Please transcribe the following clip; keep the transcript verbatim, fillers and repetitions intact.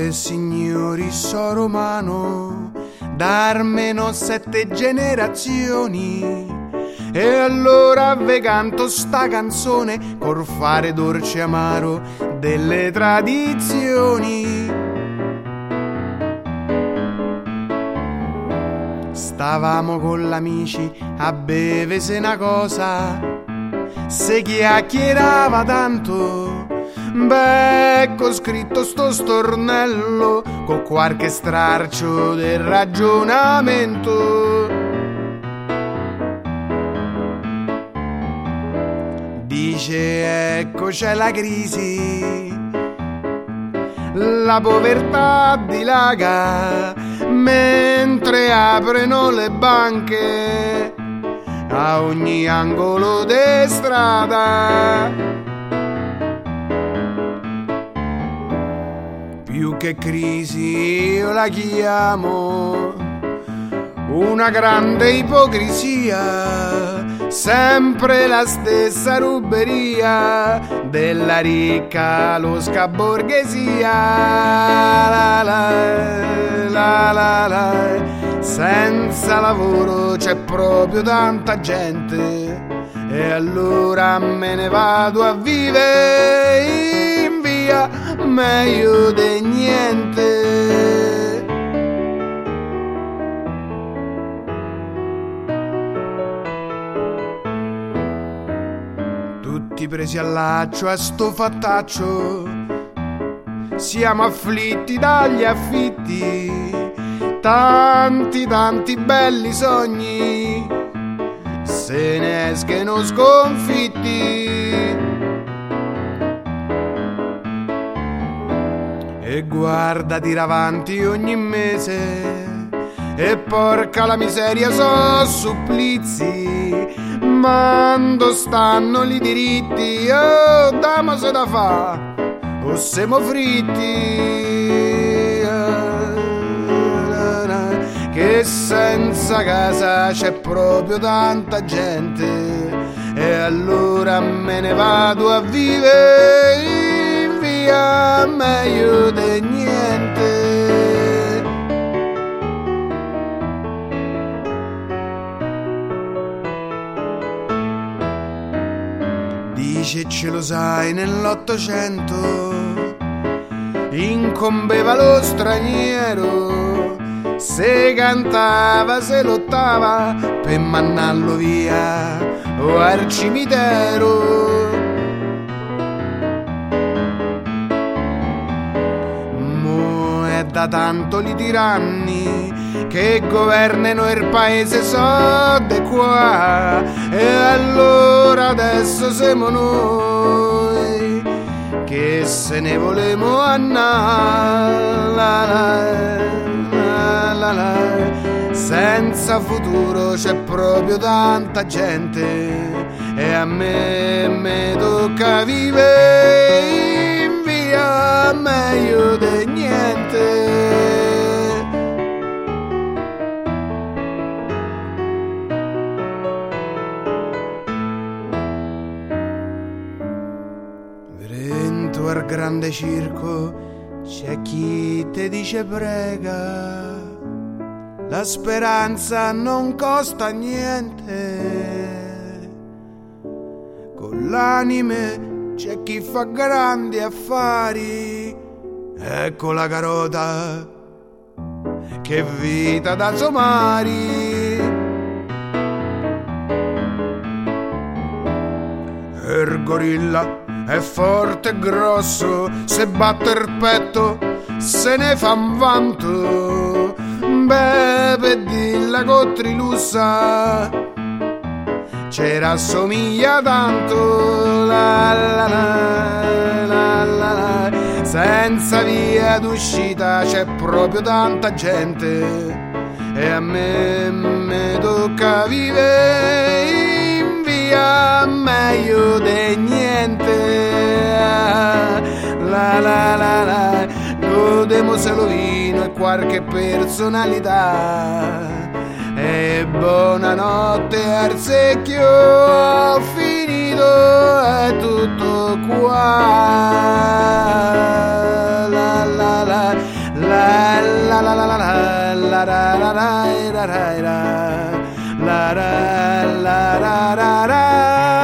e signori, so romano da almeno sette generazioni. E allora ve canto sta canzone col fare dolce e amaro delle tradizioni. Stavamo con l'amici a bevese una cosa, se chiacchierava tanto, beh, ecco scritto sto stornello con qualche straccio del ragionamento. Dice ecco c'è la crisi, la povertà dilaga, mentre aprono le banche a ogni angolo de strada. Più che crisi io la chiamo una grande ipocrisia, sempre la stessa ruberia della ricca losca borghesia. La la, la la la. Senza lavoro c'è proprio tanta gente, e allora me ne vado a vivere in via meglio di niente. Tutti presi al laccio a sto fattaccio, siamo afflitti dagli affitti, tanti tanti belli sogni se ne escono sconfitti. E guarda tira avanti ogni mese, e porca la miseria so supplizi, mando stanno li diritti, oh dammo se da fa o siamo fritti. Che senza casa c'è proprio tanta gente, e allora me ne vado a vivere in via meglio di niente. Dice ce lo sai nell'Ottocento incombeva lo straniero, se cantava, se lottava per mannarlo via o al cimitero. Mo è da tanto li tiranni che governano il paese so de qua, e allora adesso siamo noi che se ne volemo andare. Senza futuro c'è proprio tanta gente, e a me mi tocca vivere in via meglio di niente. Dentro al grande circo c'è chi te dice prega, la speranza non costa niente, con l'anime c'è chi fa grandi affari, ecco la carota, che vita da somari. Il gorilla è forte e grosso, se batte il petto se ne fa un vanto, beve dilla cotrilussa ci rassomiglia tanto. La la la, la la la. Senza via d'uscita c'è proprio tanta gente, e a me mi tocca vivere in via meglio di niente. La la la la, godemo se lo vino e qualche personalità, e buonanotte al secchio, ho finito, è tutto qua. La la la, la la la la la la la la la la la